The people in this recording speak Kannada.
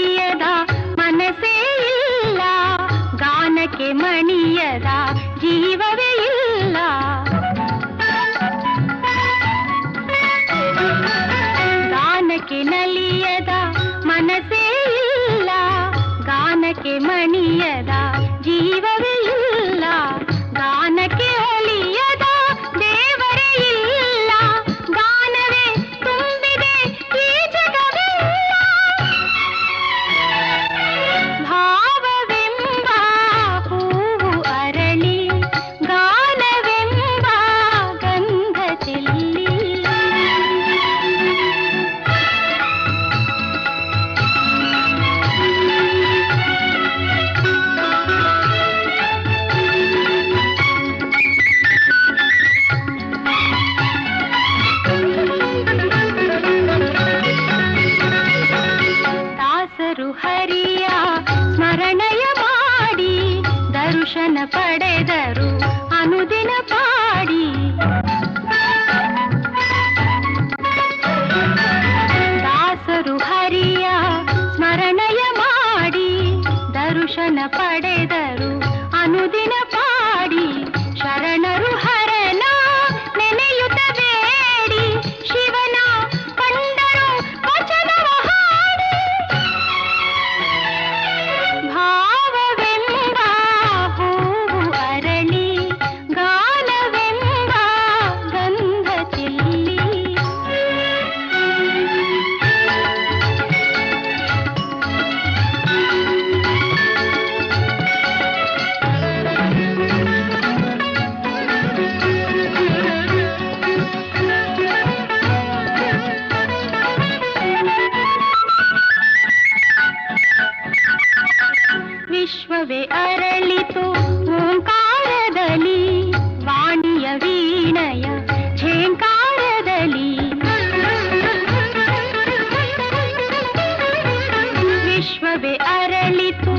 ನಲಿಯದ ಮನಸ್ಸೇ ಇಲ್ಲ, ಗಾನಕ್ಕೆ ಮಣಿಯದ ಜೀವವೇ ಇಲ್ಲ. ಗಾನಕ್ಕೆ ನಲಿಯದ ಮನಸ್ಸೇ ಇಲ್ಲ, ಗಾನಕ್ಕೆ ಮಣಿಯದ ಜೀವವೇ ಇಲ್ಲ. ಗಾನಕ್ಕೆ ಒಲಿಯದ ದೇವರೇ ಇಲ್ಲ, ಗಾನವೇ ತುಂಬಿದೆ ಈ ಜಗವೆಲ್ಲ. ಭಾವವೆಂಬ ಹೂವು ಅರಳಿ, ಗಾನವೆಂಬ ಗಂಧ ಚೆಲ್ಲಿ. ದಾಸರು ಹರಿಯ ಸ್ಮರಣಯ ಮಾಡಿ, ದರ್ಶನ ಪಡೆದರು ಅನುದಿನ ಪಾಡಿ. ದಾಸರು ಹರಿಯ ಸ್ಮರಣಯ ಮಾಡಿ, ದರ್ಶನ ಪಡೆದರು ಅನುದಿನ ಪಾಡಿ. ಶರಣರು ಹರನ ನೆನೆಯುತ್ತ ಬೇಡಿ, ಶಿವನ ಕಂಡರು ವಚನವ ಹಾಡಿ. ಭಾವವೆಂಬ ಹೂವು ಅರಳಿ, ಗಾನವೆಂಬ ಗಂಧ ಚೆಲ್ಲಿ. ವಿಶ್ವವೇ ಅರಳಿತು ಓಂಕಾರದಲ್ಲಿ, ವಾಣಿಯ ವೀಣಯ ಝೇಂಕಾರದಲ್ಲಿ. ವಿಶ್ವವೇ ಅರಳಿತು